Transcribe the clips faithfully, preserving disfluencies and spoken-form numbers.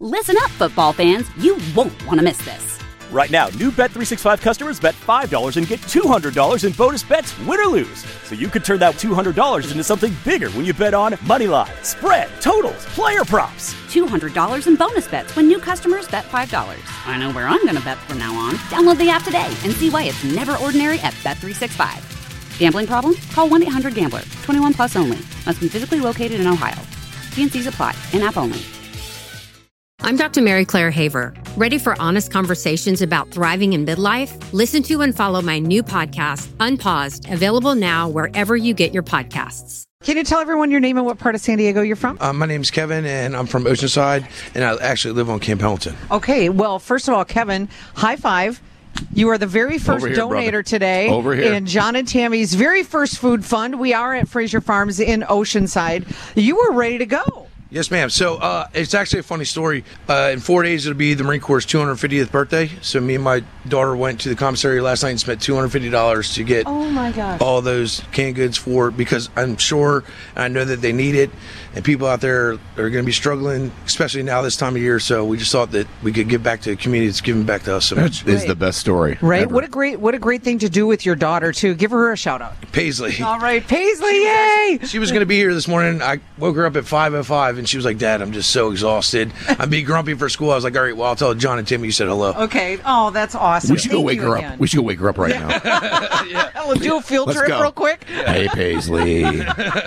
Listen up, football fans. You won't want to miss this. Right now, new Bet three sixty-five customers bet five dollars and get two hundred dollars in bonus bets, win or lose. So you could turn that two hundred dollars into something bigger when you bet on money line, spread, totals, player props. two hundred dollars in bonus bets when new customers bet five dollars. I know where I'm going to bet from now on. Download the app today and see why it's never ordinary at Bet three sixty-five. Gambling problem? Call one eight hundred gambler. twenty-one plus only. Must be physically located in Ohio. T and C's apply. In-app only. I'm Doctor Mary Claire Haver. Ready for honest conversations about thriving in midlife? Listen to and follow my new podcast, Unpaused, available now wherever you get your podcasts. Can you tell everyone your name and what part of San Diego you're from? Uh, my name's Kevin, and I'm from Oceanside, and I actually live on Camp Pendleton. Okay, well, first of all, Kevin, high five. You are the very first here, donator brother. today Over here. in John and Tammy's very first food fund. We are at Fraser Farms in Oceanside. You were ready to go. Yes, ma'am. So uh, it's actually a funny story. Uh, in four days, it'll be the Marine Corps' two hundred fiftieth birthday. So me and my daughter went to the commissary last night and spent two hundred fifty dollars to get Oh, my gosh. all those canned goods for it, because I'm sure and I know that they need it, and people out there are going to be struggling, especially now this time of year. So we just thought that we could give back to the community that's giving back to us so much. Is the best story. Right? ever. What a great what a great thing to do with your daughter, too. Give her a shout-out. Paisley. All right, Paisley, yay! She was going to be here this morning. I woke her up at five oh five, and she was like, Dad, I'm just so exhausted. I'm being grumpy for school. I was like, all right, well, I'll tell John and Timmy you said hello. Okay. Oh, that's awesome. We should go Thank wake you her again. up. We should go wake her up right now. We'll do a field Let's trip go. real quick. Hey, Paisley.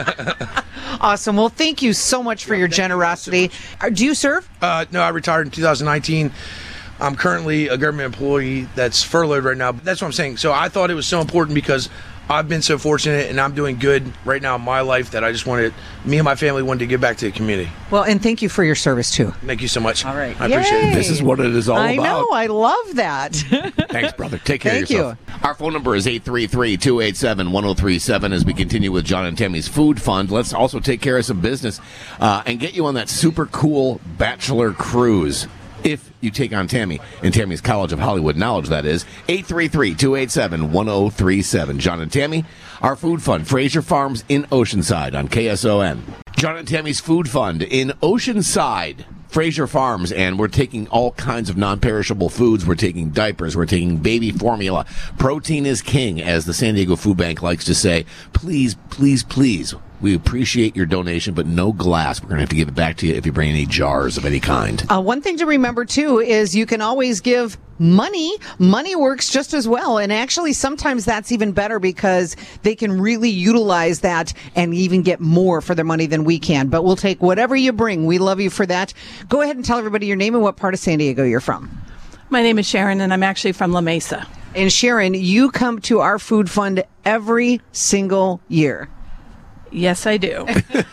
Awesome. Well, thank you so much for your generosity. Uh, Do you serve? Uh, no, I retired in two thousand nineteen. I'm currently a government employee that's furloughed right now. But that's what I'm saying. So I thought it was so important because I've been so fortunate and I'm doing good right now in my life that I just wanted, me and my family wanted to give back to the community. Well, and thank you for your service, too. Thank you so much. All right. I appreciate Yay. it. This is what it is all I about. know. I love that. Thanks, brother. Take care Thank of yourself. Our phone number is eight three three, two eight seven, one oh three seven as we continue with John and Tammy's Food Fund. Let's also take care of some business uh, and get you on that super cool bachelor cruise. If you take on Tammy in Tammy's College of Hollywood Knowledge, that is. eight three three, two eight seven, one oh three seven. John and Tammy, our food fund, Fraser Farms in Oceanside on K S O N. John and Tammy's Food Fund in Oceanside, Fraser Farms, and we're taking all kinds of non-perishable foods. We're taking diapers. We're taking baby formula. Protein is king, as the San Diego Food Bank likes to say. Please, please, please. We appreciate your donation, but no glass. We're going to have to give it back to you if you bring any jars of any kind. Uh, one thing to remember, too, is you can always give money. Money works just as well. And actually, sometimes that's even better because they can really utilize that and even get more for their money than we can. But we'll take whatever you bring. We love you for that. Go ahead and tell everybody your name and what part of San Diego you're from. My name is Sharon, and I'm actually from La Mesa. And Sharon, you come to our food fund every single year. Yes, I do.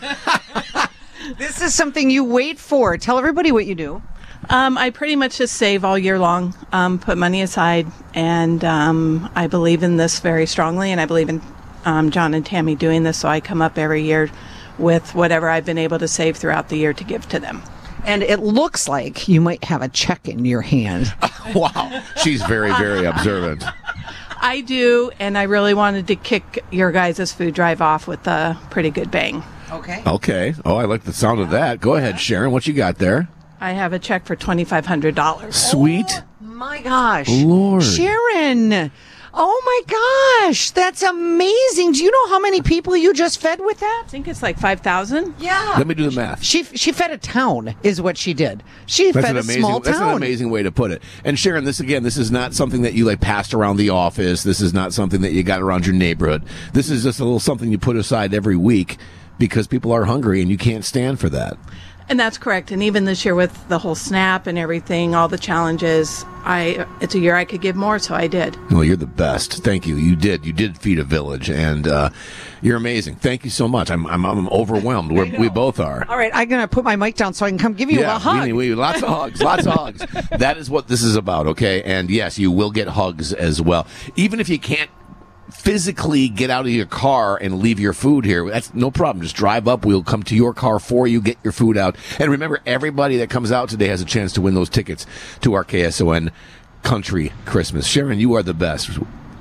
This is something you wait for. Tell everybody what you do. um, I pretty much just save all year long, um, put money aside, and um, I believe in this very strongly, and I believe in um, John and Tammy doing this, so I come up every year with whatever I've been able to save throughout the year to give to them. And it looks like you might have a check in your hand. Wow. She's very, very observant. I do, and I really wanted to kick your guys' food drive off with a pretty good bang. Okay. Okay. Oh, I like the sound of that. Go ahead, Sharon. What you got there? I have a check for twenty-five hundred dollars. Sweet. My gosh. Lord. Sharon. Oh my gosh. That's amazing. Do you know how many people you just fed with that? I think it's like five thousand. Yeah. Let me do the math. She she fed a town is what she did. She That's fed an a amazing. small That's town. an amazing way to put it. And Sharon, this again, this is not something that you like passed around the office. This is not something that you got around your neighborhood. This is just a little something you put aside every week because people are hungry and you can't stand for that. And that's correct. And even this year with the whole SNAP and everything, all the challenges, I it's a year I could give more, so I did. Well, you're the best. Thank you. You did. You did feed a village, and uh, you're amazing. Thank you so much. I'm I'm, I'm overwhelmed. We're, we both are. All right, I'm going to put my mic down so I can come give you yeah, a hug. We, we, lots of hugs. Lots of hugs. That is what this is about, okay? And yes, you will get hugs as well. Even if you can't physically get out of your car and leave your food here, that's no problem. Just drive up. We'll come to your car for you, get your food out. And remember, everybody that comes out today has a chance to win those tickets to our K S O N Country Christmas. Sharon, you are the best.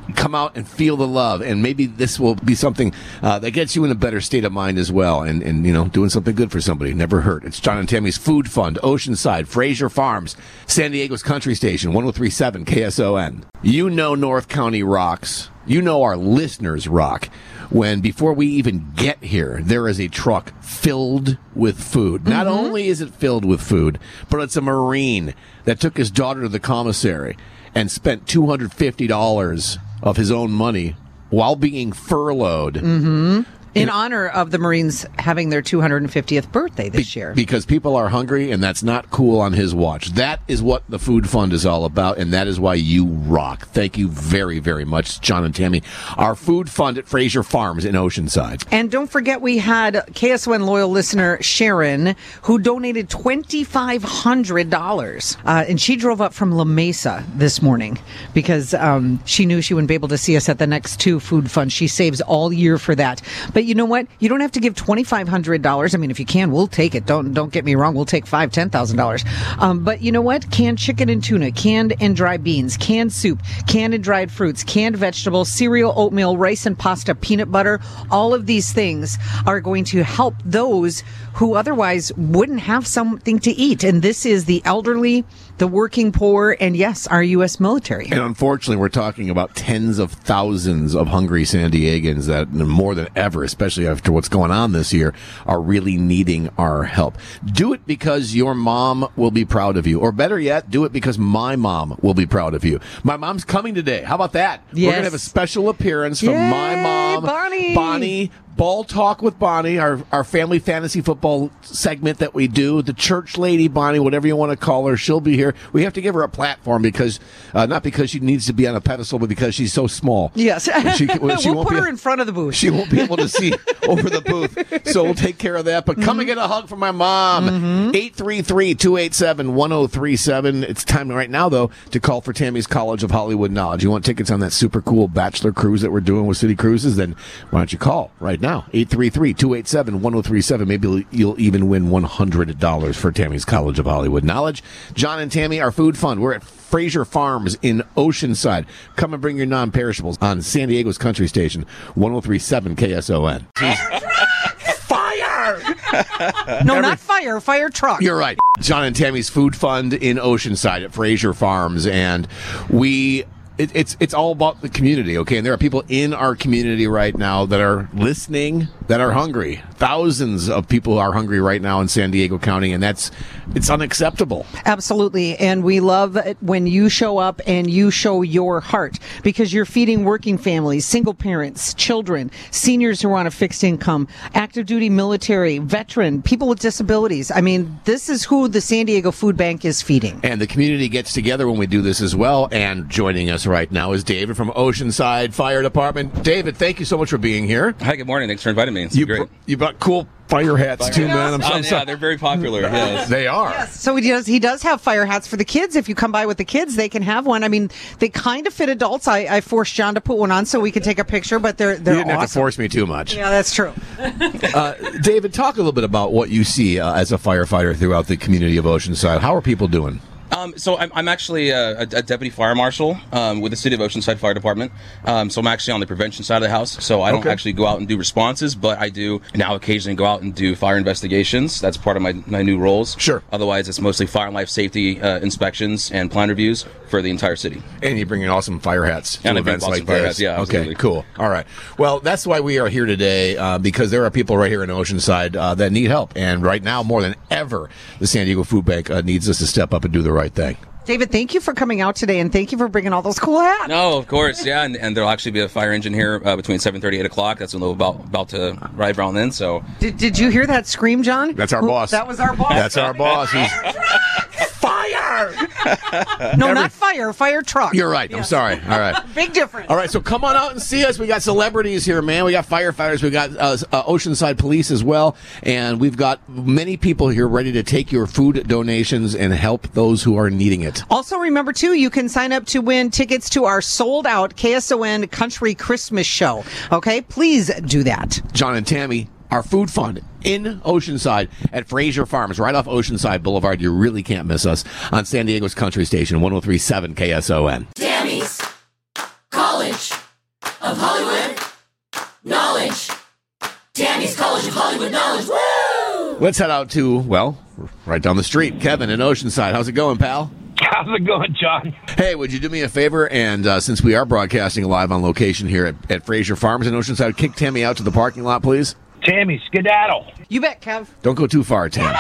come out and feel the love, and maybe this will be something uh, that gets you in a better state of mind as well, and, and, you know, doing something good for somebody. Never hurt. It's John and Tammy's Food Fund, Oceanside, Fraser Farms, San Diego's Country Station, one oh three point seven K S O N. You know North County rocks. You know our listeners rock when before we even get here, there is a truck filled with food. Mm-hmm. Not only is it filled with food, but it's a Marine that took his daughter to the commissary and spent two hundred fifty dollars of his own money while being furloughed. Mm-hmm. In honor of the Marines having their two hundred fiftieth birthday this Be- year. Because people are hungry, and that's not cool on his watch. That is what the Food Fund is all about, and that is why you rock. Thank you very, very much, John and Tammy. Our Food Fund at Fraser Farms in Oceanside. And don't forget, we had K S O N loyal listener Sharon, who donated twenty-five hundred dollars. Uh, and she drove up from La Mesa this morning because um, she knew she wouldn't be able to see us at the next two Food Funds. She saves all year for that. But you know what? You don't have to give twenty-five hundred dollars. I mean, if you can, we'll take it. Don't don't get me wrong. We'll take five, ten thousand dollars. Um, but you know what? Canned chicken and tuna, canned and dry beans, canned soup, canned and dried fruits, canned vegetables, cereal, oatmeal, rice and pasta, peanut butter. All of these things are going to help those who otherwise wouldn't have something to eat. And this is the elderly, the working poor, and yes, our U S military. And unfortunately, we're talking about tens of thousands of hungry San Diegans that more than ever, especially after what's going on this year, are really needing our help. Do it because your mom will be proud of you. Or better yet, do it because my mom will be proud of you. My mom's coming today. How about that? Yes. We're going to have a special appearance from Yay, my mom, Bonnie. Bonnie. Ball Talk with Bonnie, our, our family fantasy football segment that we do. The church lady, Bonnie, whatever you want to call her, she'll be here. We have to give her a platform because, uh, not because she needs to be on a pedestal, but because she's so small. Yes. She, she we'll won't put be, her in front of the booth. She won't be able to see over the booth. So we'll take care of that. But come mm-hmm. and get a hug from my mom. Mm-hmm. eight three three, two eight seven, one oh three seven. It's time right now, though, to call for Tammy's College of Hollywood Knowledge. You want tickets on that super cool bachelor cruise that we're doing with City Cruises? Then why don't you call right now? eight three three, two eight seven, one oh three seven. Maybe you'll even win one hundred dollars for Tammy's College of Hollywood Knowledge. John and Tammy, our Food Fund. We're at Fraser Farms in Oceanside. Come and bring your non-perishables on San Diego's Country Station, one oh three point seven K S O N. Fire! No, Every- not fire. Fire truck. You're right. John and Tammy's Food Fund in Oceanside at Fraser Farms. And we... It, it's it's all about the community, okay? And there are people in our community right now that are listening, that are hungry. Thousands of people are hungry right now in San Diego County, and that's it's unacceptable. Absolutely. And we love it when you show up and you show your heart because you're feeding working families, single parents, children, seniors who are on a fixed income, active duty military, veteran, people with disabilities. I mean, this is who the San Diego Food Bank is feeding. And the community gets together when we do this as well. And joining us right now is David from Oceanside Fire Department. David, thank you so much for being here. Hi, good morning. Thanks for inviting me. It's you great. Br- you brought cool fire hats fire too, hats. man. I'm so, uh, I'm so- yeah, they're very popular. Yes. They are. Yes. So he does. He does have fire hats for the kids. If you come by with the kids, they can have one. I mean, they kind of fit adults. I, I forced John to put one on so we could take a picture, but they're they're You didn't awesome. have to force me too much. Yeah, that's true. uh, David, talk a little bit about what you see uh, as a firefighter throughout the community of Oceanside. How are people doing? Um, so I'm, I'm actually a, a deputy fire marshal um, with the City of Oceanside Fire Department. Um, so I'm actually on the prevention side of the house. So I don't Okay. actually go out and do responses, but I do now occasionally go out and do fire investigations. That's part of my, my new roles. Sure. Otherwise, it's mostly fire and life safety uh, inspections and plan reviews for the entire city. And you bring in awesome fire hats to And I bring events awesome like fire this. hats, yeah, Okay, absolutely. cool. All right. Well, that's why we are here today, uh, because there are people right here in Oceanside uh, that need help. And right now, more than ever, the San Diego Food Bank uh, needs us to step up and do the right thing. David, thank you for coming out today, and thank you for bringing all those cool hats. No, of course, yeah, and, and there'll actually be a fire engine here uh, between seven thirty, eight o'clock. That's when they're about, about to arrive around then, so... Did, did you hear that scream, John? That's our Who- boss. That was our boss. That's our boss. He's fire! No, Every- not fire. Fire truck. You're right. I'm Yes. sorry. All right. Big difference. All right, so come on out and see us. We got celebrities here, man. We got firefighters. We got uh, uh, Oceanside Police as well. And we've got many people here ready to take your food donations and help those who are needing it. Also, remember, too, you can sign up to win tickets to our sold-out K S O N Country Christmas show. Okay? Please do that. John and Tammy, our food fund in Oceanside at Fraser Farms, right off Oceanside Boulevard. You really can't miss us on San Diego's Country Station, one oh three point seven K S O N. Tammy's College knowledge, woo! Let's head out to, well, right down the street. Kevin in Oceanside. How's it going, pal? How's it going, John? Hey, would you do me a favor? And uh, since we are broadcasting live on location here at, at Fraser Farms in Oceanside, kick Tammy out to the parking lot, please. Tammy, skedaddle. You bet, Kev. Don't go too far, Tammy.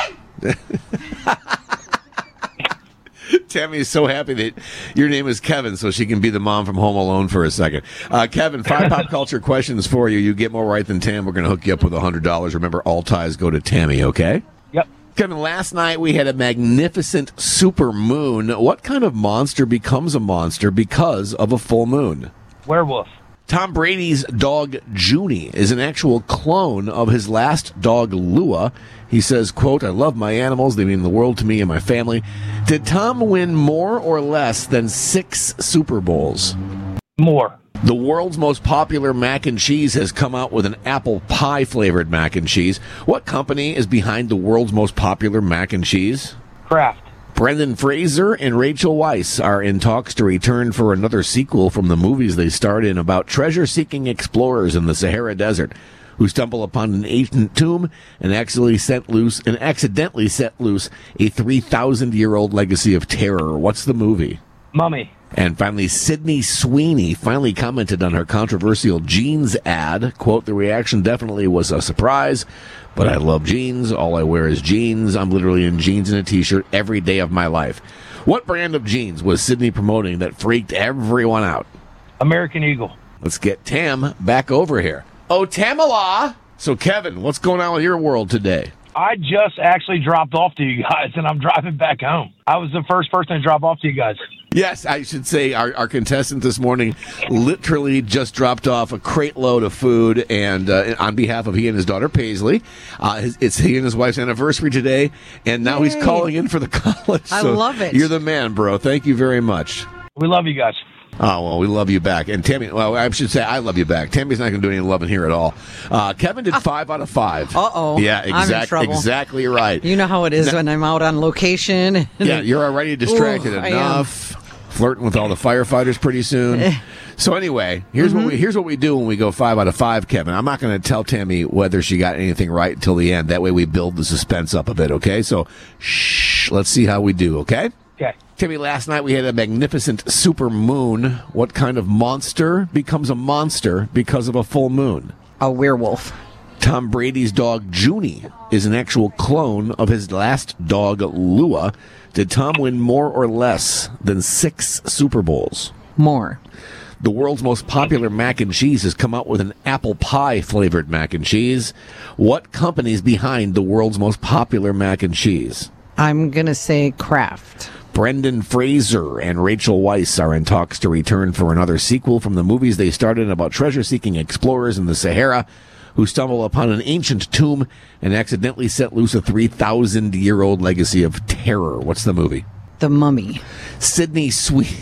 Tammy is so happy that your name is Kevin, so she can be the mom from Home Alone for a second. Uh, Kevin, five pop culture questions for you. You get more right than Tam. We're going to hook you up with one hundred dollars. Remember, all ties go to Tammy, okay? Yep. Kevin, last night we had a magnificent super moon. What kind of monster becomes a monster because of a full moon? Werewolf. Tom Brady's dog Junie is an actual clone of his last dog Lua. He says, quote, I love my animals. They mean the world to me and my family. Did Tom win more or less than six Super Bowls? More. The world's most popular mac and cheese has come out with an apple pie flavored mac and cheese. What company is behind the world's most popular mac and cheese? Kraft. Brendan Fraser and Rachel Weisz are in talks to return for another sequel from the movies they starred in about treasure-seeking explorers in the Sahara Desert who stumble upon an ancient tomb and accidentally set loose and accidentally set loose a three thousand year old legacy of terror. What's the movie? Mummy. And finally, Sydney Sweeney finally commented on her controversial jeans ad. Quote, the reaction definitely was a surprise, but I love jeans. All I wear is jeans. I'm literally in jeans and a t-shirt every day of my life. What brand of jeans was Sydney promoting that freaked everyone out? American Eagle. Let's get Tam back over here. Oh, Tamala! So, Kevin, what's going on with your world today? I just actually dropped off to you guys, and I'm driving back home. I was the first person to drop off to you guys. Yes, I should say our, our contestant this morning literally just dropped off a crate load of food, and uh, on behalf of he and his daughter Paisley, uh, his, it's he and his wife's anniversary today, and now Yay. He's calling in for the college. I so love it. You're the man, bro. Thank you very much. We love you guys. Oh, well, we love you back. And Tammy, well, I should say I love you back. Tammy's not going to do any loving here at all. Uh, Kevin did five out of five. Uh-oh. Yeah, I'm in exact, trouble. exactly right. You know how it is now, when I'm out on location. Yeah, you're already distracted Ooh, enough. Flirting with all the firefighters pretty soon. So anyway, here's mm-hmm. what we here's what we do when we go five out of five, Kevin. I'm not going to tell Tammy whether she got anything right until the end. That way we build the suspense up a bit, okay? So, shh, let's see how we do, okay? Okay. Timmy, last night we had a magnificent super moon. What kind of monster becomes a monster because of a full moon? A werewolf. Tom Brady's dog Junie is an actual clone of his last dog Lua. Did Tom win more or less than six Super Bowls? More. The world's most popular mac and cheese has come out with an apple pie flavored mac and cheese. What company's behind the world's most popular mac and cheese? I'm going to say Kraft. Brendan Fraser and Rachel Weisz are in talks to return for another sequel from the movies they started about treasure-seeking explorers in the Sahara who stumble upon an ancient tomb and accidentally set loose a three thousand year old legacy of terror. What's the movie? The Mummy. Sydney Sweeney.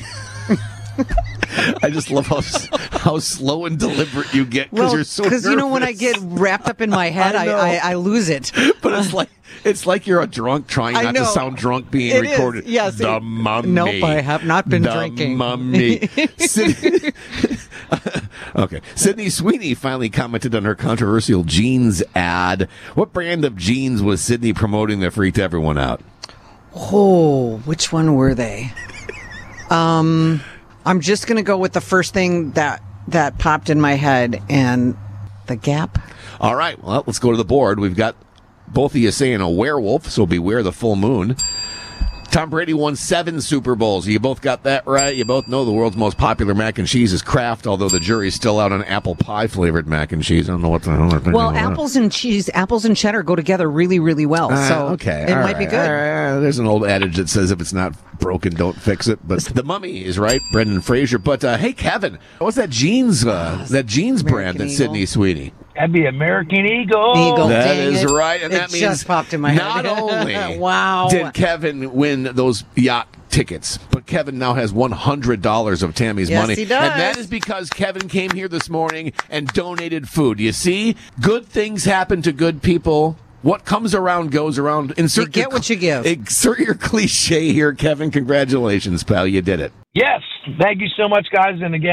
I just love how how slow and deliberate you get because well, you're so Because you know when I get wrapped up in my head, I, I, I, I lose it. But it's like it's like you're a drunk trying not to sound drunk being it recorded. Is. Yes, the it, Mummy. Nope, I have not been the drinking. Mummy. Sydney, okay. Sydney Sweeney finally commented on her controversial jeans ad. What brand of jeans was Sydney promoting that freaked everyone out? Oh, which one were they? um. I'm just going to go with the first thing that, that popped in my head, and the Gap. All right. Well, let's go to the board. We've got both of you saying a werewolf, so beware the full moon. Tom Brady won seven Super Bowls. You both got that right. You both know the world's most popular mac and cheese is Kraft, although the jury's still out on apple pie flavored mac and cheese. I don't know what the hell they're thinking. Well, apples and cheese, apples and cheddar go together really, really well. Uh, so okay. it All might right. be good. Uh, there's an old adage that says if it's not broken, don't fix it. But the Mummy is right, Brendan Fraser. But uh, hey, Kevin, what's that jeans? Uh, that jeans American brand that Eagle. Sydney Sweeney? That'd be American Eagle. Eagle. That Dang is it. right, and It that means just popped in my not head. only Wow. did Kevin win those yacht tickets, but Kevin now has one hundred dollars of Tammy's Yes, money. he does. And that is because Kevin came here this morning and donated food. You see, good things happen to good people. What comes around goes around. Insert You get your, what you give. Insert your cliche here, Kevin. Congratulations, pal. You did it. Yes. Thank you so much, guys. And again,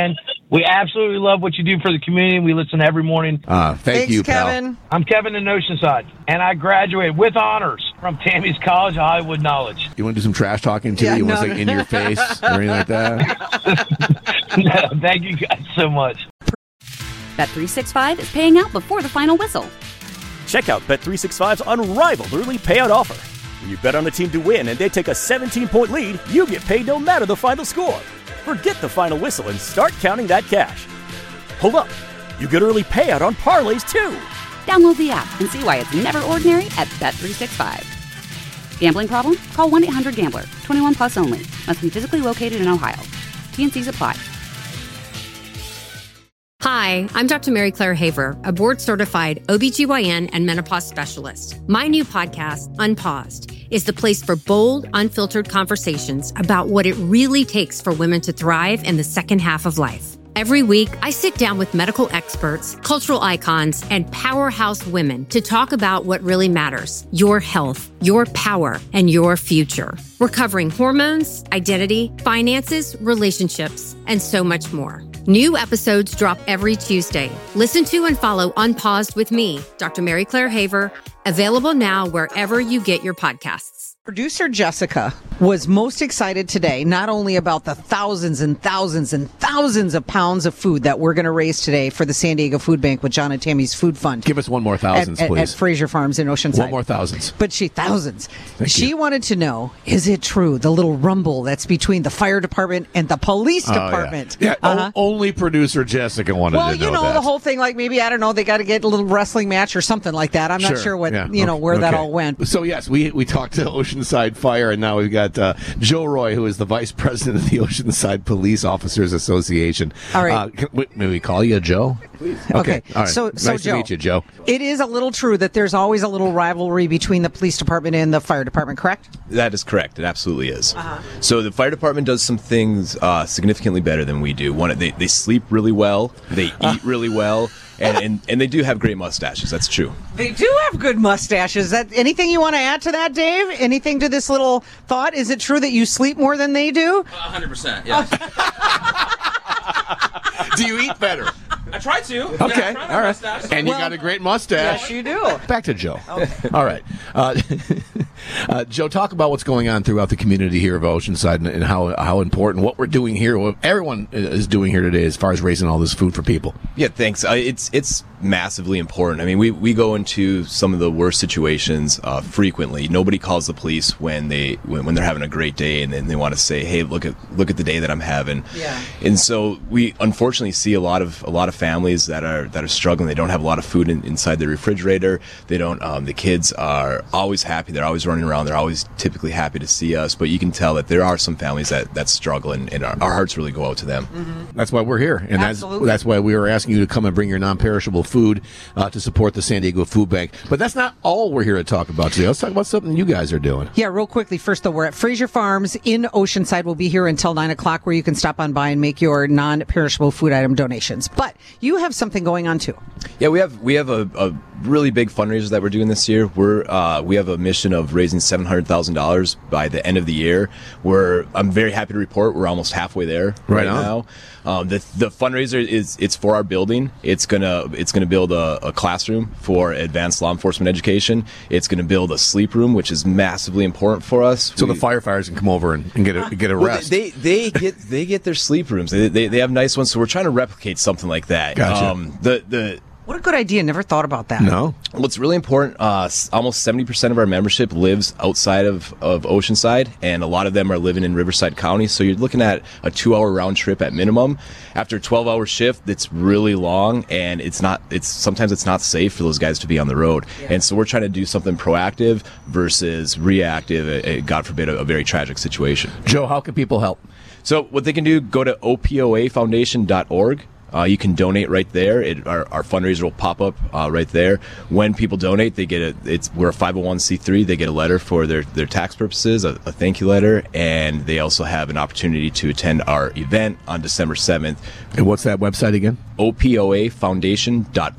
We absolutely love what you do for the community. We listen every morning. Uh, thank Thanks, you, Kevin. pal. I'm Kevin in Oceanside, and I graduated with honors from Tammy's College of Hollywood Knowledge. You want to do some trash talking, too? Yeah, you want no, to say no. in your face or anything like that? No, thank you guys so much. Bet three sixty-five is paying out before the final whistle. Check out Bet three sixty-five's unrivaled early payout offer. When you bet on a team to win and they take a seventeen-point lead, you get paid no matter the final score. Forget the final whistle and start counting that cash. Hold up. You get early payout on parlays, too. Download the app and see why it's never ordinary at Bet three sixty-five. Gambling problem? Call one eight hundred gambler. twenty-one plus only. Must be physically located in Ohio. T N Cs apply. Hi, I'm Doctor Mary Claire Haver, a board-certified O B G Y N and menopause specialist. My new podcast, Unpaused, is the place for bold, unfiltered conversations about what it really takes for women to thrive in the second half of life. Every week, I sit down with medical experts, cultural icons, and powerhouse women to talk about what really matters: your health, your power, and your future. We're covering hormones, identity, finances, relationships, and so much more. New episodes drop every Tuesday. Listen to and follow Unpaused with me, Doctor Mary Claire Haver, available now wherever you get your podcasts. Producer Jessica was most excited today, not only about the thousands and thousands and thousands of pounds of food that we're going to raise today for the San Diego Food Bank with John and Tammy's Food Fund. Give us one more thousands, at, at, please. At Fraser Farms in Oceanside. One more thousands. But she, thousands. Thank she you. wanted to know, is it true, the little rumble that's between the fire department and the police Oh, department? Yeah, yeah Uh-huh. o- only producer Jessica wanted Well, to know you know, that. the whole thing, like maybe, I don't know, they got to get a little wrestling match or something like that. I'm not sure what, yeah, you know, okay, where that okay. all went. So, yes, we we talked to Oceanside Fire, and now we've got uh, Joe Roy, who is the vice president of the Oceanside Police Officers Association. All right. Uh, can, wait, may we call you Joe? Please. Okay. Okay, All right. so- nice so, to Joe. meet you, Joe. It is a little true that there's always a little rivalry between the police department and the fire department, correct? That is correct. It absolutely is. Uh-huh. So the fire department does some things uh, significantly better than we do. One, they, they sleep really well, they eat really well, and, and, and they do have great mustaches. That's true. They do have good mustaches. That anything you want to add to that, Dave? Anything to this little thought? Is it true that you sleep more than they do? one hundred percent, yeah. Do you eat better? I try to. Okay, Yeah, I try my all right. mustache. And you Well, got a great mustache. Yes, you do. Back to Joe. All right. Uh, uh, Joe, talk about what's going on throughout the community here of Oceanside and, and how how important what we're doing here, what everyone is doing here today as far as raising all this food for people. Yeah, thanks. Uh, it's it's massively important. I mean, we, we go into some of the worst situations uh, frequently. Nobody calls the police when they when, when they're having a great day and then they want to say, "Hey, look at look at the day that I'm having." Yeah. And so we unfortunately see a lot of a lot of families that are that are struggling. They don't have a lot of food in, inside their refrigerator. They don't. Um, the kids are always happy. They're always running around. They're always typically happy to see us. But you can tell that there are some families that that struggle, and, and our, our hearts really go out to them. Mm-hmm. That's why we're here, and that's Absolutely. that's why we were asking you to come and bring your non-perishable food uh, to support the San Diego Food Bank. But that's not all we're here to talk about today. Let's talk about something you guys are doing. Yeah, real quickly. First, though, we're at Fraser Farms in Oceanside. We'll be here until nine o'clock where you can stop on by and make your non-perishable food item donations. But you have something going on, too. Yeah, we have we have a, a really big fundraiser that we're doing this year. We're uh, we have a mission of raising seven hundred thousand dollars by the end of the year. We're I'm very happy to report we're almost halfway there Right right, on. now. Um, the the fundraiser is it's for our building. It's gonna it's gonna build a, a classroom for advanced law enforcement education. It's gonna build a sleep room, which is massively important for us. So We- the firefighters can come over and, and get a get a well, rest. they, they they get they get their sleep rooms. They, they they have nice ones. So we're trying to replicate something like that. Gotcha. Um, the the What a good idea. Never thought about that. no. What's really important, uh, s- almost seventy percent of our membership lives outside of, of Oceanside, and a lot of them are living in Riverside County. So you're looking at a two-hour round trip at minimum. After a twelve-hour shift, that's really long, and it's not. It's sometimes it's not safe for those guys to be on the road. And so we're trying to do something proactive versus reactive. uh, uh, God forbid, a, a very tragic situation. Joe, how can people help? So what they can do, go to O P O A foundation dot org. Uh, you can donate right there. It, our, our fundraiser will pop up uh, right there. When people donate, they get a. It's we're a five oh one c three. They get a letter for their, their tax purposes, a, a thank you letter, and they also have an opportunity to attend our event on December seventh. And what's that website again? O P O A foundation dot org.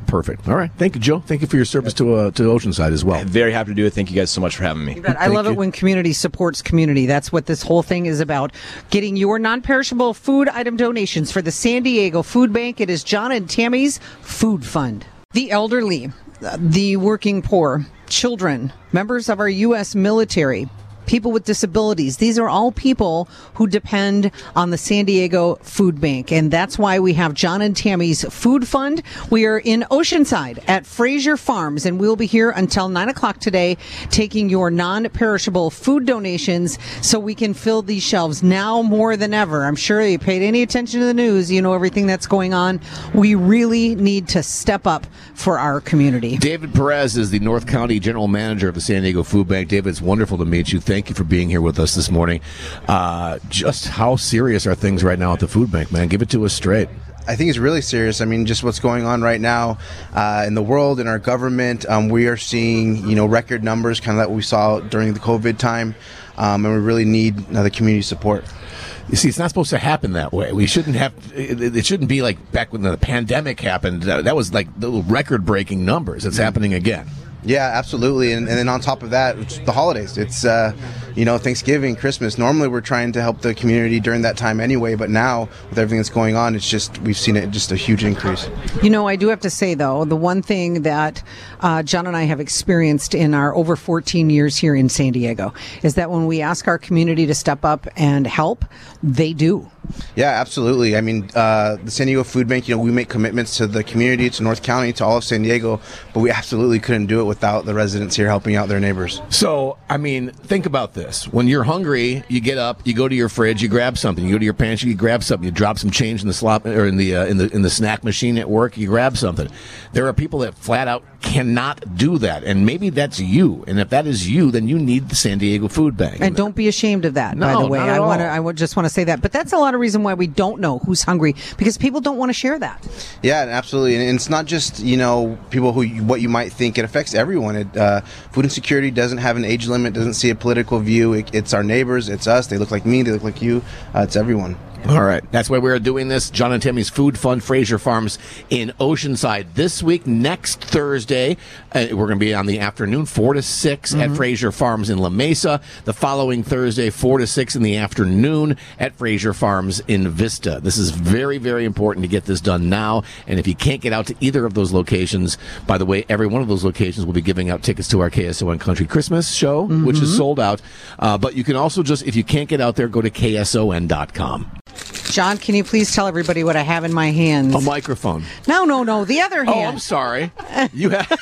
Perfect. All right. Thank you, Joe. Thank you for your service to uh, to Oceanside as well. Very happy to do it. Thank you guys so much for having me. I love it when community supports community. That's what this whole thing is about. Getting your non-perishable food item donations for the San Diego Food Bank. It is John and Tammy's Food Fund. The elderly, the working poor, children, members of our U S military, people with disabilities. These are all people who depend on the San Diego Food Bank. And that's why we have John and Tammy's Food Fund. We are in Oceanside at Fraser Farms, and we'll be here until nine o'clock today taking your non-perishable food donations so we can fill these shelves now more than ever. I'm sure you paid any attention to the news. You know everything that's going on. We really need to step up for our community. David Perez is the North County General Manager of the San Diego Food Bank. David, it's wonderful to meet you. Thank Thank you for being here with us this morning. Uh, just how serious are things right now at the food bank, man? Give it to us straight. I think it's really serious. I mean, just what's going on right now uh, in the world, in our government, um, we are seeing, you know, record numbers, kind of like what we saw during the COVID time, um, and we really need uh, the community support. You see, it's not supposed to happen that way. We shouldn't have. It, it shouldn't be like back when the pandemic happened. That, that was like the record-breaking numbers. It's mm-hmm. happening again. Yeah, absolutely. And, and then on top of that, it's the holidays. It's, uh, you know, Thanksgiving, Christmas. Normally we're trying to help the community during that time anyway, but now with everything that's going on, it's just, we've seen it just a huge increase. You know, I do have to say, though, the one thing that uh, John and I have experienced in our over fourteen years here in San Diego is that when we ask our community to step up and help, they do. Yeah, absolutely. I mean, uh, the San Diego Food Bank, you know, we make commitments to the community, to North County, to all of San Diego, but we absolutely couldn't do it without the residents here helping out their neighbors. So, I mean, think about this. When you're hungry, you get up, you go to your fridge, you grab something. You go to your pantry, you grab something. You drop some change in the slot or in the uh, in the in the snack machine at work, you grab something. There are people that flat out cannot do that, and maybe that's you. And if that is you, then you need the San Diego Food Bank. And don't be ashamed of that. No, by the way, not at I want to. all. I would just want to say that. But that's a lot of reason why we don't know who's hungry, because people don't want to share that. Yeah, absolutely. And it's not just, you know, people who you, what you might think. It affects everyone. It, uh, food insecurity doesn't have an age limit, doesn't see a political view. It, it's our neighbors. It's us. They look like me. They look like you. Uh, it's everyone. All right. That's why we're doing this. John and Tammy's Food Fund, Fraser Farms in Oceanside. This week, next Thursday, uh, we're going to be on the afternoon, four to six mm-hmm. at Fraser Farms in La Mesa. The following Thursday, four to six in the afternoon at Fraser Farms in Vista. This is very, very important to get this done now. And if you can't get out to either of those locations, by the way, every one of those locations will be giving out tickets to our K S O N Country Christmas show, mm-hmm. which is sold out. Uh, but you can also just, if you can't get out there, go to K S O N dot com. John, can you please tell everybody what I have in my hands? A microphone. No, no, no. The other hand. Oh, I'm sorry. You have.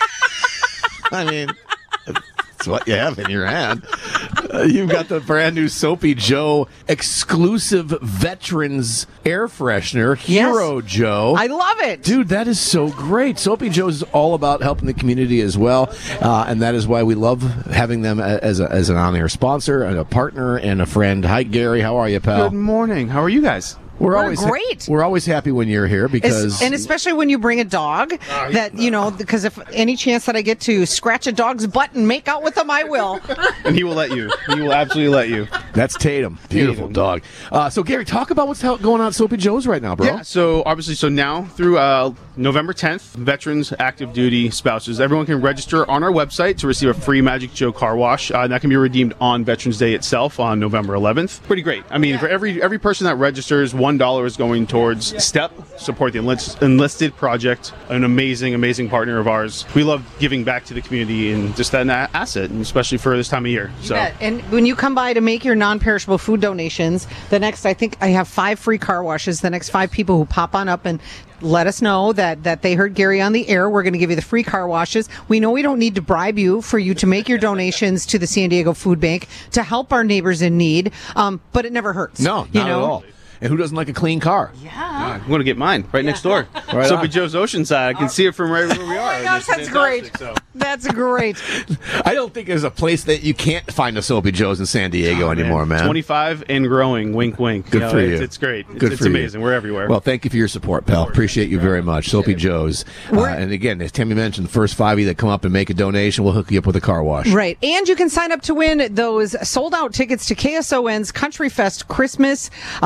I mean, it's what you have in your hand. Uh, you've got the brand new Soapy Joe exclusive veterans air freshener, Hero Yes. Joe. I love it. Dude, that is so great. Soapy Joe is all about helping the community as well, uh, and that is why we love having them as, a, as an on-air sponsor and a partner and a friend. Hi, Gary. How are you, pal? Good morning. How are you guys? We're, We're always ha- great. we're always happy when you're here because, Es- and especially when you bring a dog, that you know, because if any chance that I get to scratch a dog's butt and make out with him, I will. And he will let you. He will absolutely let you. that's Tatum. Beautiful Tatum. dog. Uh, so, Gary, talk about what's how- going on at Soapy Joe's right now, bro. Yeah. So obviously, so now through uh, November tenth, veterans, active duty spouses, everyone can register on our website to receive a free Magic Joe car wash. Uh, that can be redeemed on Veterans Day itself on November eleventh. Pretty great. I mean, yeah. for every every person that registers, one dollar is going towards STEP, support the enlist- enlisted project, an amazing, amazing partner of ours. We love giving back to the community and just an a- asset, and especially for this time of year. You so, bet. And when you come by to make your non-perishable food donations, the next, I think I have five free car washes. The next five people who pop on up and let us know that, that they heard Gary on the air, we're going to give you the free car washes. We know we don't need to bribe you for you to make your donations to the San Diego Food Bank to help our neighbors in need, um, but it never hurts. No, you not know? at all. And who doesn't like a clean car? Yeah. I'm going to get mine right next door. Right Soapy on. Joe's Oceanside. I can see it from right where we are. Oh my gosh, It's that's fantastic, great. so. That's great. I don't think there's a place that you can't find a Soapy Joe's in San Diego Oh, anymore, man. twenty-five and growing. Wink, wink. Good You know, for it's, you. It's great. It's, Good it's for you. amazing. We're everywhere. Well, thank you for your support, pal. Appreciate you very much. Soapy Joe's. Uh, and again, as Tammy mentioned, the first five of you that come up and make a donation, we'll hook you up with a car wash. Right. And you can sign up to win those sold out tickets to K S O N's Country Fest Christmas, uh, Christmas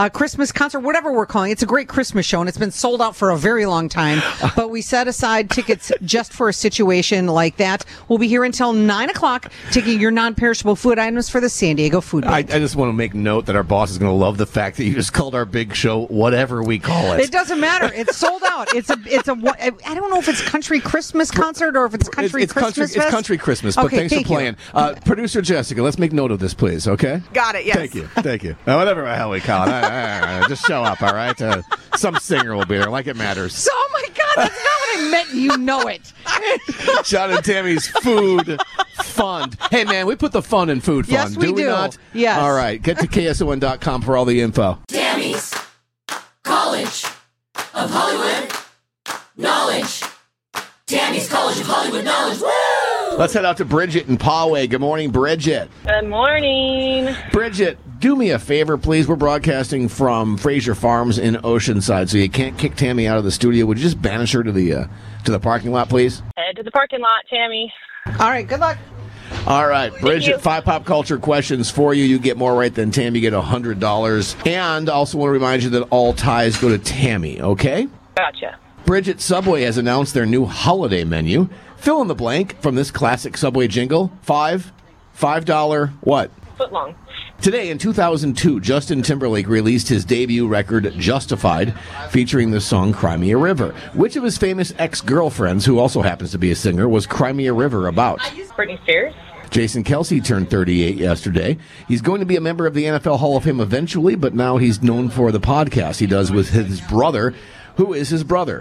Christmas concert, whatever we're calling it. It's a great Christmas show, and it's been sold out for a very long time. But we set aside tickets just for a situation like that. We'll be here until nine o'clock taking your non-perishable food items for the San Diego Food Bank. I, I just want to make note that our boss is going to love the fact that you just called our big show whatever we call it. It doesn't matter. It's sold out. It's a, it's a, I don't know if it's country Christmas concert or if it's country it's, it's Christmas country, fest. It's country Christmas, but okay, thanks for thank playing. Uh, producer Jessica, let's make note of this, please, okay? Got it, yes. Thank you, thank you. Uh, whatever the hell we call it. Uh, uh, uh, just show up, all right? Uh, some singer will be there, like it matters. So, oh my God, that's not what I meant. You know it. John and Tammy's Food Fund. Hey, man, we put the fun in Food Fund, yes, we do we do. not? Yes. All right, get to K S O N dot com for all the info. Tammy's College of Hollywood Knowledge. Tammy's College of Hollywood Knowledge. Woo! Let's head out to Bridget in Poway. Good morning, Bridget. Good morning. Bridget, do me a favor, please. We're broadcasting from Fraser Farms in Oceanside, so you can't kick Tammy out of the studio. Would you just banish her to the uh, to the parking lot, please? Head to the parking lot, Tammy. All right, good luck. All right, Bridget, five pop culture questions for you. You get more right than Tammy. You get one hundred dollars. And also want to remind you that all ties go to Tammy, okay? Gotcha. Bridget, Subway has announced their new holiday menu. Fill in the blank from this classic Subway jingle. Five, five dollar what? Foot long. Today in two thousand two, Justin Timberlake released his debut record, Justified, featuring the song Cry Me a River. Which of his famous ex-girlfriends, who also happens to be a singer, was Cry Me a River about? Britney Spears. Jason Kelce turned thirty-eight yesterday. He's going to be a member of the N F L Hall of Fame eventually, but now he's known for the podcast he does with his brother. Who is his brother?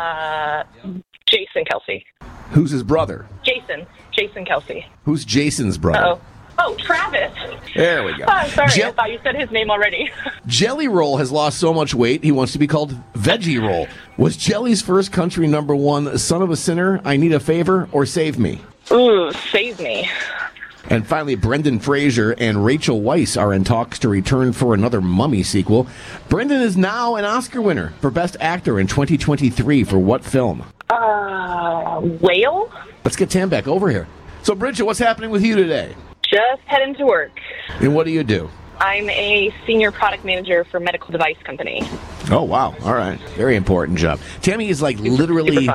Uh, Jason Kelce. Who's his brother? Jason. Jason Kelce. Who's Jason's brother? Oh. Oh, Travis. There we go. Oh, sorry, Je- I thought you said his name already. Jelly Roll has lost so much weight, he wants to be called Veggie Roll. Was Jelly's first country number one Son of a Sinner, I Need a Favor, or Save Me? Ooh, Save Me. And finally, Brendan Fraser and Rachel Weisz are in talks to return for another Mummy sequel. Brendan is now an Oscar winner for Best Actor in twenty twenty-three for what film? Uh, Whale? Let's get Tam back over here. So, Bridget, what's happening with you today? Just heading to work. And what do you do? I'm a senior product manager for a medical device company. Oh, wow. All right. Very important job. Tammy is like literally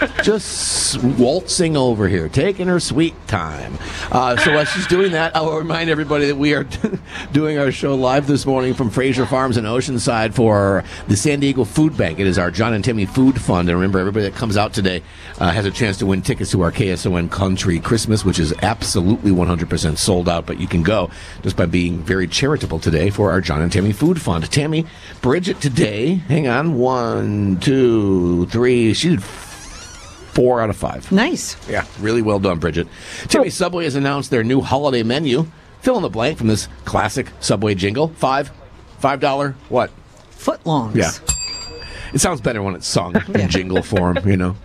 just waltzing over here, taking her sweet time. Uh, so as she's doing that, I will remind everybody that we are doing our show live this morning from Fraser Farms in Oceanside for the San Diego Food Bank. It is our John and Tammy Food Fund. And remember, everybody that comes out today uh, has a chance to win tickets to our K S O N Country Christmas, which is absolutely one hundred percent sold out. But you can go just by being very charitable today for our John and Tammy Food Fund. Tammy, Bridget today. Hang on. One, two, three. She did four out of five. Nice. Yeah, really well done, Bridget. Timmy, Subway has announced their new holiday menu. Fill in the blank from this classic Subway jingle. Five. Five dollar what? Footlongs. Yeah. It sounds better when it's sung in jingle form, you know.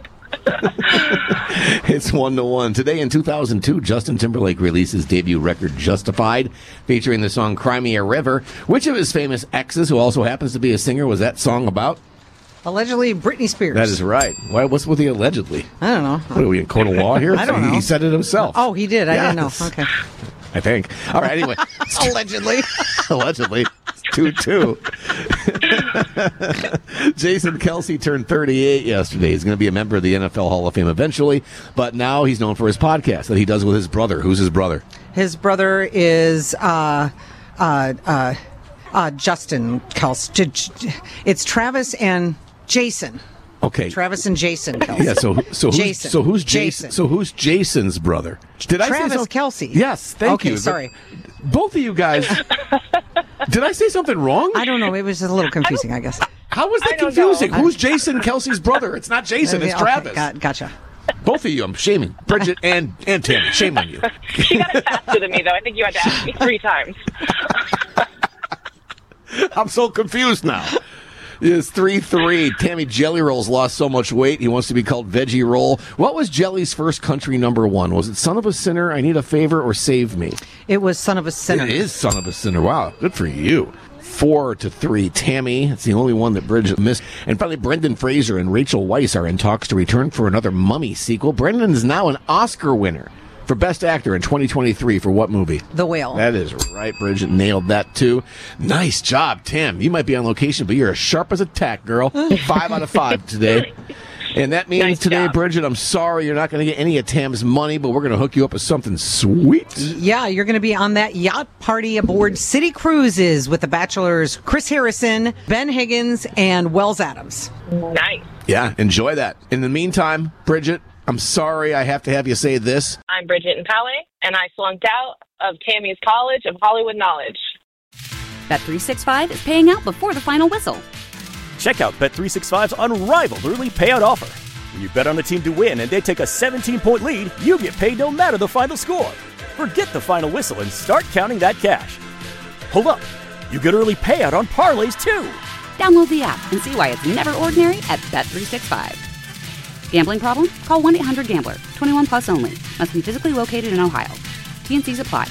It's one to one. Today in two thousand two, Justin Timberlake released his debut record, Justified, featuring the song Cry Me a River. Which of his famous exes, who also happens to be a singer, was that song about? Allegedly, Britney Spears. That is right. Why, what's with the allegedly? I don't know. What are we in court of law here? I don't he, know. He said it himself. Oh, he did. I Yes. didn't know. Okay. I think. All right, anyway. Allegedly. Allegedly. two two. Jason Kelce turned thirty-eight yesterday. He's going to be a member of the N F L Hall of Fame eventually, but now he's known for his podcast that he does with his brother. Who's his brother? His brother is uh, uh, uh, uh, Justin Kelce. It's Travis and Jason. Okay. Travis and Jason Kelce. Yeah, so so who's, Jason. so who's Jason? Jason. So who's Jason's brother? Did I Travis say so? Kelce. Yes, thank okay, you. Okay, sorry. Both of you guys. Did I say something wrong? I don't know. It was just a little confusing, I, I guess. How was that confusing? Who's Jason Kelce's brother? It's not Jason. It's Okay, Travis. got, gotcha. Both of you, I'm shaming. Bridget and, and Tammy. Shame on you. You got it faster than me, though. I think you had to ask me three times. I'm so confused now. It's three three. Tammy Jelly Roll's lost so much weight, he wants to be called Veggie Roll. What was Jelly's first country number one? Was it Son of a Sinner, I Need a Favor, or Save Me? It was Son of a Sinner. It is Son of a Sinner. Wow, good for you. Four to three. Tammy, it's the only one that Bridget missed. And finally, Brendan Fraser and Rachel Weisz are in talks to return for another Mummy sequel. Brendan is now an Oscar winner for Best Actor in twenty twenty-three for what movie? The Whale. That is right. Bridget nailed that, too. Nice job, Tim. You might be on location, but you're as sharp as a tack, girl. Five out of five today. And that means Nice today, job. Bridget, I'm sorry you're not going to get any of Tam's money, but we're going to hook you up with something sweet. Yeah, you're going to be on that yacht party aboard City Cruises with the Bachelors, Chris Harrison, Ben Higgins, and Wells Adams. Nice. Yeah, enjoy that. In the meantime, Bridget, I'm sorry I have to have you say this. I'm Bridget Impale, and I flunked out of Tammy's College of Hollywood Knowledge. Bet three sixty-five is paying out before the final whistle. Check out Bet three sixty-five's unrivaled early payout offer. When you bet on a team to win and they take a seventeen-point lead, you get paid no matter the final score. Forget the final whistle and start counting that cash. Hold up. You get early payout on parlays, too. Download the app and see why it's never ordinary at Bet three sixty-five. Gambling problem? Call one eight hundred gambler. twenty-one plus only. Must be physically located in Ohio. T N Cs apply.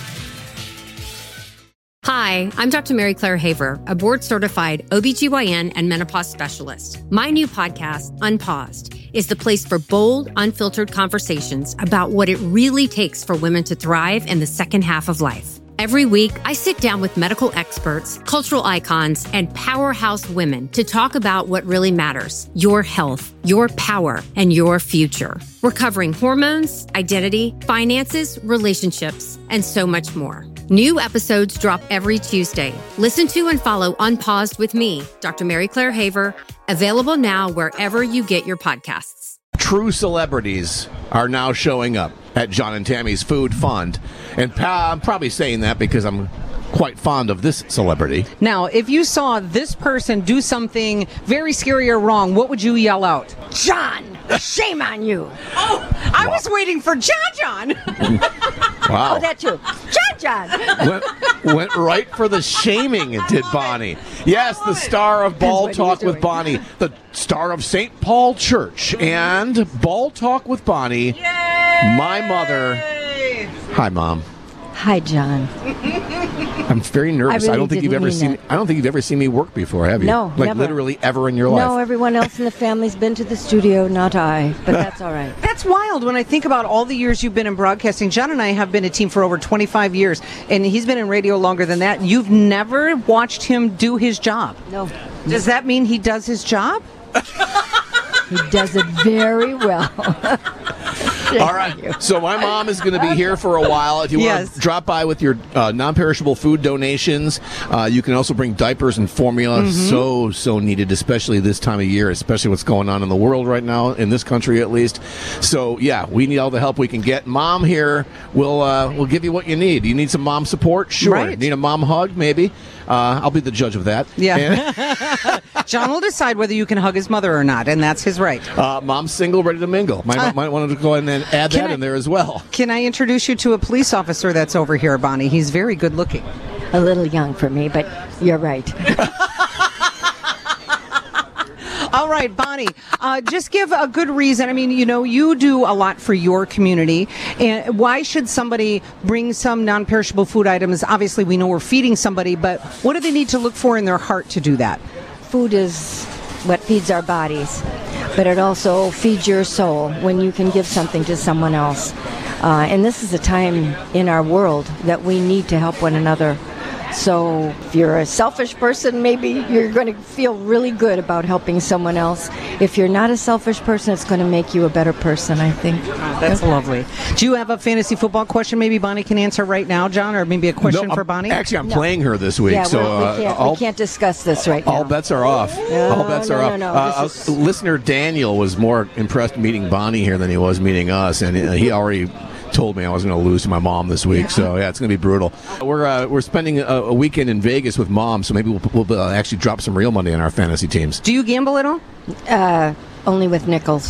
Hi, I'm Doctor Mary Claire Haver, a board-certified O B G Y N and menopause specialist. My new podcast, Unpaused, is the place for bold, unfiltered conversations about what it really takes for women to thrive in the second half of life. Every week, I sit down with medical experts, cultural icons, and powerhouse women to talk about what really matters: your health, your power, and your future. We're covering hormones, identity, finances, relationships, and so much more. New episodes drop every Tuesday. Listen to and follow Unpaused with me, Doctor Mary Claire Haver, available now wherever you get your podcasts. True celebrities are now showing up at John and Tammy's Food Fund. And pa- I'm probably saying that because I'm quite fond of this celebrity. Now, if you saw this person do something very scary or wrong, what would you yell out? John, shame on you. Oh, I was waiting for John John. Wow. Oh, that too. John John. went, went right for the shaming, did Bonnie. Yes, the star of Ball Talk with Bonnie, the star of Saint Paul Church, and Ball Talk with Bonnie, my mother. Hi, Mom. Hi, John. I'm very nervous. I, I really don't think you've didn't ever mean seen. that. I don't think you've ever seen me work before, have you? No, like never. literally ever in your life. No, everyone else in the family's been to the studio, not I. But that's all right. That's wild when I think about all the years you've been in broadcasting. John and I have been a team for over twenty-five years, and he's been in radio longer than that. You've never watched him do his job. No. Does that mean he does his job? He does it very well. All right. So my mom is going to be here for a while. If you want Yes. to drop by with your uh, non-perishable food donations, uh, you can also bring diapers and formula. Mm-hmm. So, so needed, especially this time of year, especially what's going on in the world right now, in this country at least. So, yeah, we need all the help we can get. Mom here will uh, will give you what you need. You need some mom support? Sure. Right. Need a mom hug? Maybe. Uh, I'll be the judge of that. Yeah. And- John will decide whether you can hug his mother or not, and that's his right. uh, mom's single, ready to mingle. Might, Uh, might want to go ahead and add can that I- in there as well. Can I introduce you to a police officer that's over here, Bonnie? He's very good looking. A little young for me, but you're right. All right, Bonnie, uh, just give a good reason. I mean, you know, you do a lot for your community. And why should somebody bring some non-perishable food items? Obviously, we know we're feeding somebody, but what do they need to look for in their heart to do that? Food is what feeds our bodies, but it also feeds your soul when you can give something to someone else. Uh, and this is a time in our world that we need to help one another. So if you're a selfish person, maybe you're going to feel really good about helping someone else. If you're not a selfish person, it's going to make you a better person, I think. That's lovely. Do you have a fantasy football question maybe Bonnie can answer right now, John, or maybe a question No, for I'm- Bonnie? Actually, I'm No. playing her this week, Yeah, so well, uh, we, can't, all, we can't discuss this right now. all bets are off. No, all bets no, are no, off. no, Uh, this uh, is- listener Daniel was more impressed meeting Bonnie here than he was meeting us, and uh, he already told me I was going to lose to my mom this week. So yeah, it's going to be brutal. We're uh, we're spending a, a weekend in Vegas with Mom, so maybe we'll, we'll uh, actually drop some real money on our fantasy teams. Do you gamble at all? Uh, only with nickels.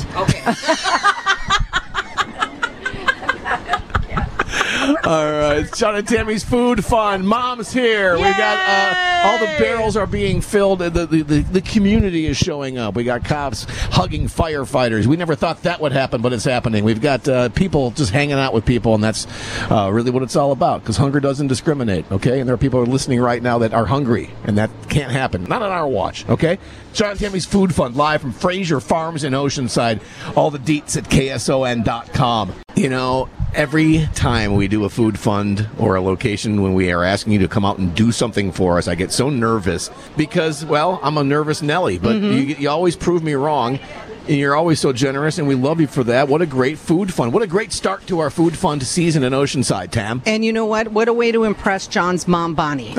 All right, it's John and Tammy's Food Fun. Mom's here. We got uh, all the barrels are being filled. The, the the the community is showing up. We got cops hugging firefighters. We never thought that would happen, but it's happening. We've got uh, people just hanging out with people, and that's uh, really what it's all about. Because hunger doesn't discriminate. Okay, and there are people who are listening right now that are hungry, and that can't happen. Not on our watch. Okay, John and Tammy's Food Fun live from Fraser Farms in Oceanside. All the deets at K S O N dot com. You know, Every time we do a food fund or a location when we are asking you to come out and do something for us, I get so nervous because, well, I'm a nervous Nelly, but mm-hmm. you, you always prove me wrong. And you're always so generous, and we love you for that. What a great food fund. What a great start to our food fund season in Oceanside, Tam. And you know what? What a way to impress John's mom, Bonnie.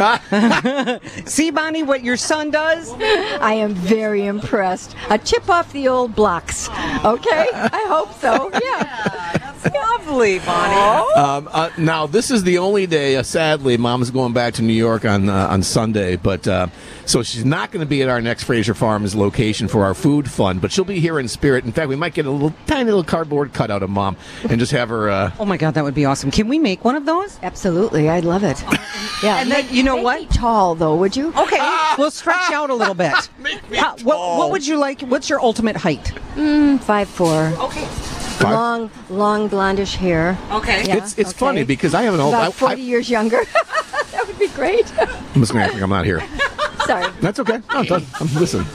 See, Bonnie, what your son does? I am very impressed. A chip off the old blocks. Okay? I hope so. Yeah. That's lovely, Bonnie. Um, uh, now, this is the only day, uh, sadly, Mom's going back to New York on uh, on Sunday, but uh, so she's not going to be at our next Fraser Farms location for our food fund, but she'll be here in spirit. In fact, we might get a little tiny little cardboard cutout of Mom and just have her. Uh, oh my God, that would be awesome! Can we make one of those? Absolutely, I'd love it. Yeah, and then you know make what? Me tall though, would you? Okay, we'll stretch out a little bit. Make me How, what, what would you like? What's your ultimate height? Mm, five four. Okay. Five? Long, long blondish hair. Okay. Yeah, it's it's okay. funny because I have an old. About I, forty I, years younger. That would be great. I'm just going to act like I'm not here. Sorry. That's okay. No, it's, I'm listening.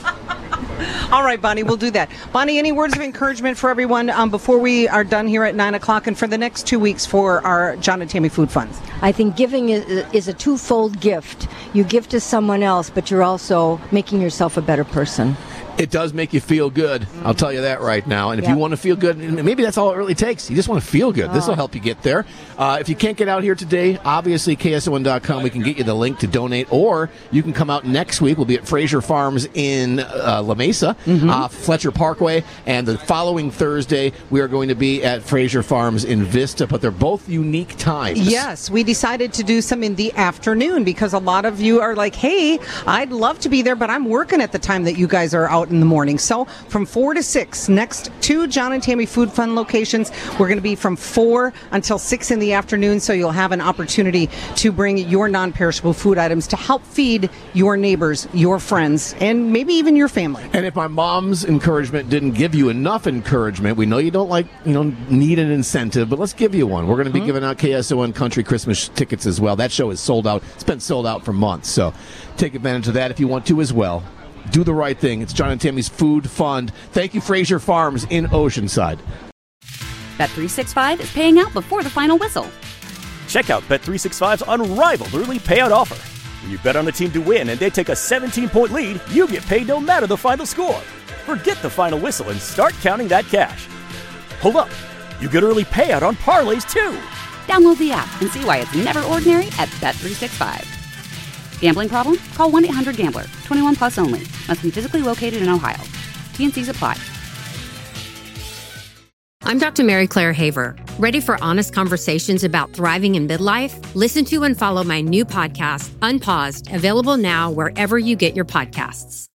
All right, Bonnie, we'll do that. Bonnie, any words of encouragement for everyone um, before we are done here at nine o'clock and for the next two weeks for our John and Tammy Food Funds? I think giving is, is a twofold gift. You give to someone else, but you're also making yourself a better person. It does make you feel good. I'll tell you that right now. And if Yep. you want to feel good, maybe that's all it really takes. You just want to feel good. This will help you get there. Uh, if you can't get out here today, obviously K S O N dot com, we can get you the link to donate, or you can come out next week. We'll be at Fraser Farms in uh, La Mesa, Mm-hmm. uh, Fletcher Parkway, and the following Thursday, we are going to be at Fraser Farms in Vista, but they're both unique times. Yes, we decided to do some in the afternoon because a lot of you are like, hey, I'd love to be there, but I'm working at the time that you guys are out in the morning. So from four to six, next two John and Tammy Food Fund locations, we're going to be from four until six in the afternoon, so you'll have an opportunity to bring your non-perishable food items to help feed your neighbors, your friends, and maybe even your family. And if my mom's encouragement didn't give you enough encouragement, we know you don't like, you know, need an incentive, but let's give you one. We're going to be mm-hmm. giving out K S O N Country Christmas tickets as well. That show is sold out. It's been sold out for months, so take advantage of that if you want to as well. Do the right thing. It's John and Tammy's Food Fund. Thank you, Fraser Farms in Oceanside. Bet three sixty-five is paying out before the final whistle. Check out Bet three sixty-five's unrivaled early payout offer. When you bet on a team to win and they take a seventeen-point lead, you get paid no matter the final score. Forget the final whistle and start counting that cash. Hold up. You get early payout on parlays, too. Download the app and see why it's never ordinary at Bet three sixty-five. Gambling problem? Call one eight hundred gambler. twenty-one plus only. Must be physically located in Ohio. T and C's apply. I'm Doctor Mary Claire Haver. Ready for honest conversations about thriving in midlife? Listen to and follow my new podcast, Unpaused, available now wherever you get your podcasts.